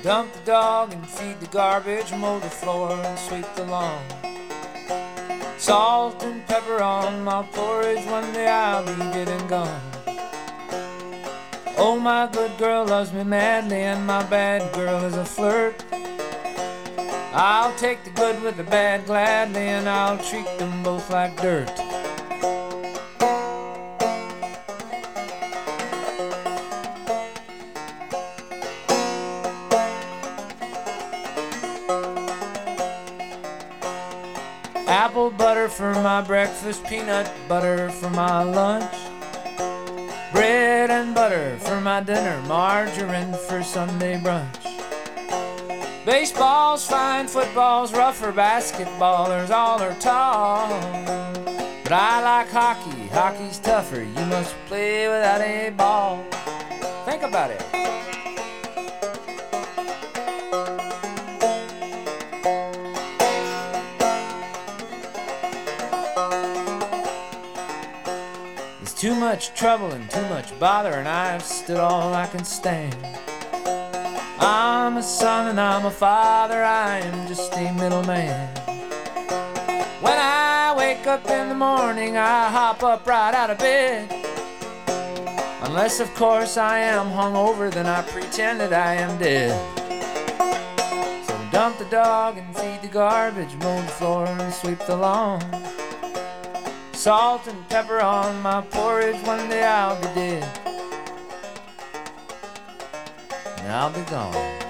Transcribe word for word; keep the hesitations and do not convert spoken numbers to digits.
Dump the dog and feed the garbage, mow the floor and sweep the lawn. Salt and pepper on my porridge, one day I'll be dead and gone. Oh, my good girl loves me madly and my bad girl is a flirt. I'll take the good with the bad gladly and I'll treat them both like dirt. Apple butter for my breakfast, peanut butter for my lunch. Bread and butter for my dinner, margarine for Sunday brunch. Baseball's fine, football's rougher, basketballers all are tall. But I like hockey, hockey's tougher, you must play without a ball. Think about it. Too much trouble and too much bother, and I've stood all I can stand. I'm a son and I'm a father, I am just a middleman. When I wake up in the morning, I hop up right out of bed. Unless, of course, I am hungover, then I pretend that I am dead. So dump the dog and feed the garbage, mow the floor and sweep the lawn. Salt and pepper on my porridge, one day I'll be dead and I'll be gone.